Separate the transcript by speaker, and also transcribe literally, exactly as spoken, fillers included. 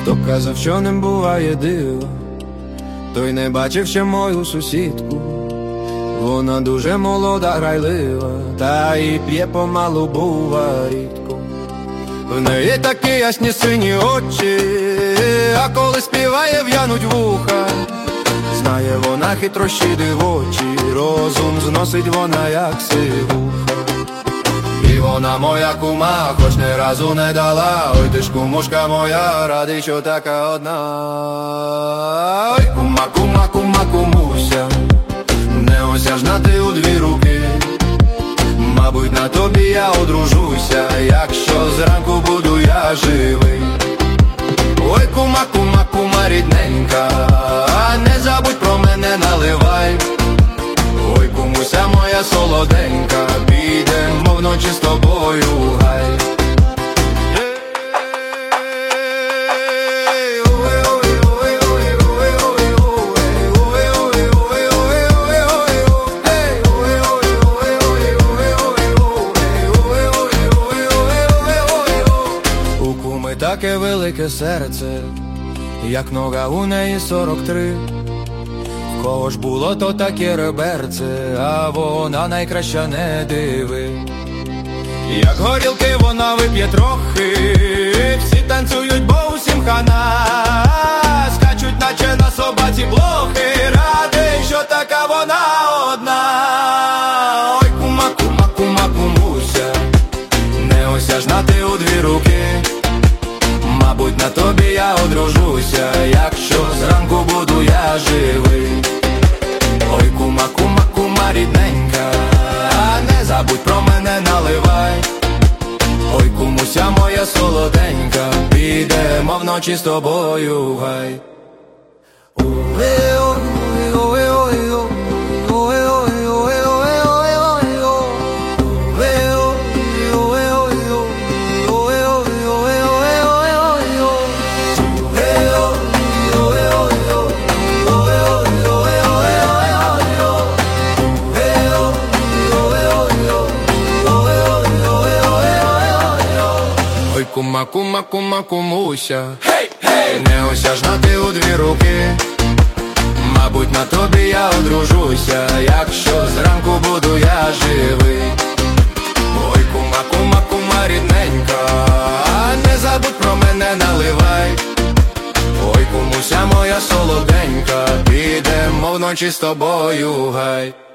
Speaker 1: Хто казав, що не буває дива, той не бачив ще мою сусідку. Вона дуже молода, грайлива, та і п'є помалу, бува рідко. В неї такі ясні сині очі, а коли співає, в'януть вуха. Знає вона хитрощі дивочі, розум зносить вона, як сивуха. І вона моя кума, хоч не разу не дала. Ой, ти ж кумушка моя, радий, що така одна. Ой, кума, кума, кума, кумуся, неосяжна ти у дві руки. Мабуть, на тобі я одружуся, якщо зранку буду я живий. Ой, кума, кума, кума рідненька, не забудь про мене, наливай. Ой, кумуся моя солоденька, підемо вночі з тобою в гай. У куми таке велике серце, як нога у неї сорок три. В кого ж було то таке реберце, а вона найкраща, не диви. Як горілки вона вип'є трохи, всі танцюють, бо усім хана. Скачуть, наче на собаці блохи, радий, що така вона одна. Ой, кума, кума, кума, кумуся, неосяжна ти у дві руки. Мабуть, на тобі я одружуся, якщо зранку буду я живий. Ой, кума, кума, кума рідненька, не забудь про мене, наливай. Ой, кумуся моя солоденька, підемо вночі з тобою в гай. Ой, кума, кума, кума, кумуся, hey, hey! Неосяжна ти у дві руки. Мабуть, на тобі я одружуся, якщо зранку буду я живий. Ой, кума, кума, кума рідненька, не забудь про мене, наливай. Ой, кумуся моя солоденька, підемо вночі з тобою в гай.